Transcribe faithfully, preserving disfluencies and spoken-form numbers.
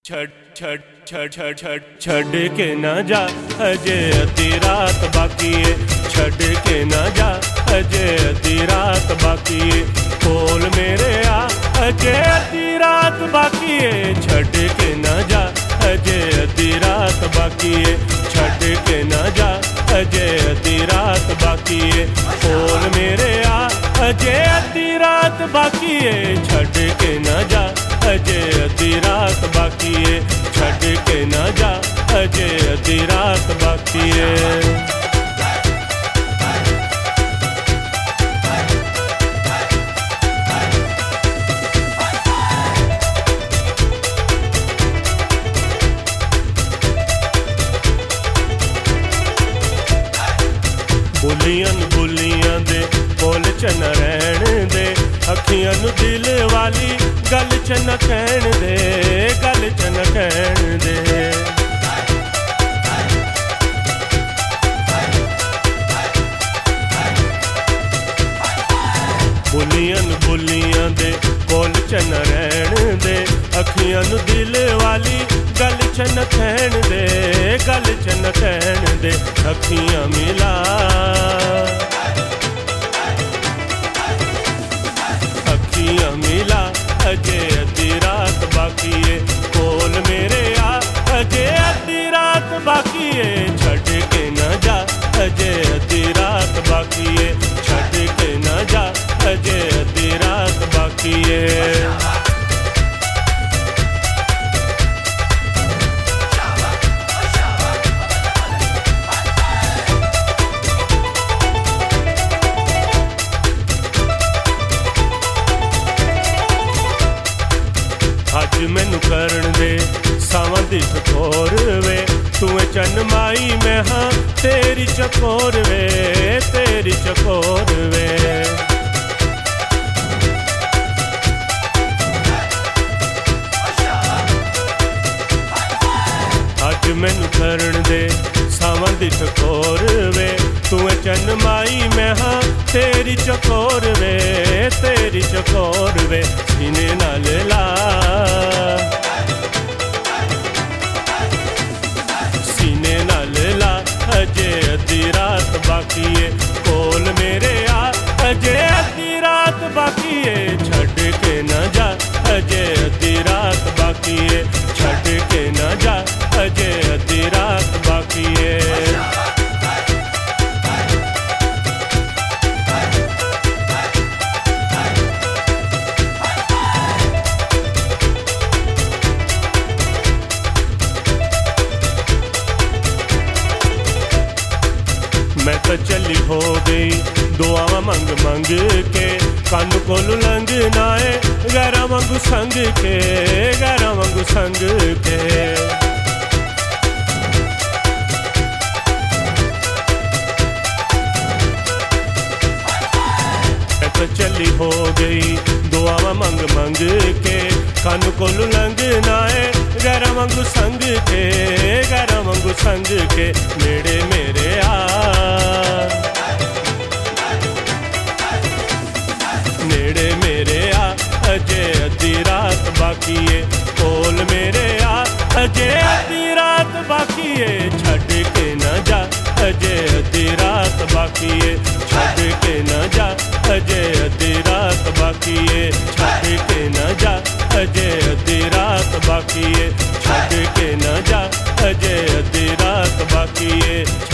छड़ छड़ छड़ छड़ छड़ छड़ के ना जा अजे अधी रात बाकी है। छड़ के ना जा अजे अधी रात बाकी है। खोल मेरे आ अजे अधी रात बाकी है। छड़ के ना जा अजे अधी रात बाकी है। छड़ के ना जा अजे अधी रात बाकी है। खोल मेरे आ अजे अधी रात बाकी है। छड़ के ना जा अजे अधी रात बाकी है। छड़ के ना जा अजे अधी रात बाकी है। बुलियां बुलियां दे बोल च न रहन दे। अखियां नू दिल वाली गल च न कहन दे। गल च न कहन दे। बुलियां बुलियां दे बोल च न रहन दे। अखियां नू दिल वाली गल च न कहन दे। गल च न कहन दे। अखियां मिला अखियां मिला अजे अधी रात बाकी है। खोल मेरे आ अजे अधी रात बाकी है। छड़ के ना जा अजे अधी रात बाकी है। छड़ के ना जा अजे अधी रात बाकी है। अज मैनू करन दे सावां दी चकोर वे। तू चन माई मैं हाँ तेरी चकोर वे। तेरी चकोर वे। अज मैनू करन दे सावां दी चकोर वे। तू चन माई मैं हाँ तेरी चकोर वे। तेरी चकोर वे। सीने नाल ला सीने नाल ला अजे अधी रात बाकी है। खोल मेरे आ अजे अधी रात बाकी है। छड़ के ना जा अजे अधी रात बाकी है। छड़ के ना जा अजे अधी रात बाकी है। मैं तो चली हो गई दुआवा मंग मंग के। कान कोलू लंघ नाए गैरा वांगू संग के। गैरा वांगू संग के। मैं तो चली हो गई दुआवा मंग मंग के। कान कोलू लंघ नाए गैरा वांगू संग के। गैरा वांगू संग के। नेड़े मेरे आ नेड़े मेरे आ अजे अधी रात बाकी है। खोल मेरे आ अजे अधी रात बाकी है। छड़ के ना जा अजे अधी रात बाकी है। छड़ के ना जा अजे अधी रात बाकी है। छड़ के ना जा अजे अधी रात बाकी है। छड़ के ना जा अजे अधी रात बाकी है।